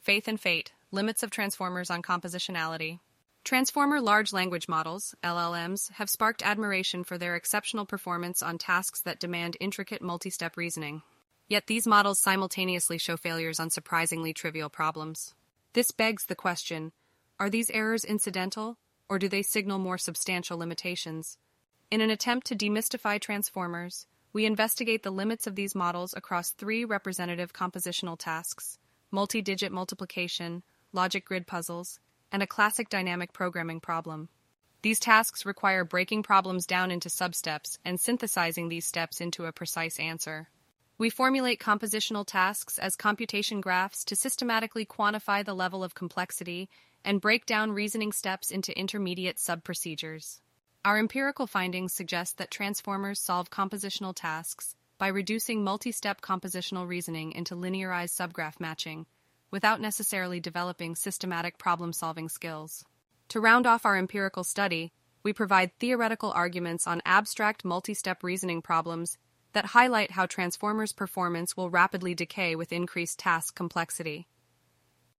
Faith and Fate, Limits of Transformers on Compositionality. Transformer large language models, LLMs, have sparked admiration for their exceptional performance on tasks that demand intricate multi-step reasoning. Yet these models simultaneously show failures on surprisingly trivial problems. This begs the question, are these errors incidental, or do they signal more substantial limitations? In an attempt to demystify transformers, we investigate the limits of these models across three representative compositional tasks: multi-digit multiplication, logic grid puzzles, and a classic dynamic programming problem. These tasks require breaking problems down into substeps and synthesizing these steps into a precise answer. We formulate compositional tasks as computation graphs to systematically quantify the level of complexity and break down reasoning steps into intermediate sub-procedures. Our empirical findings suggest that transformers solve compositional tasks by reducing multi-step compositional reasoning into linearized subgraph matching, without necessarily developing systematic problem-solving skills. To round off our empirical study, we provide theoretical arguments on abstract multi-step reasoning problems that highlight how transformers' performance will rapidly decay with increased task complexity.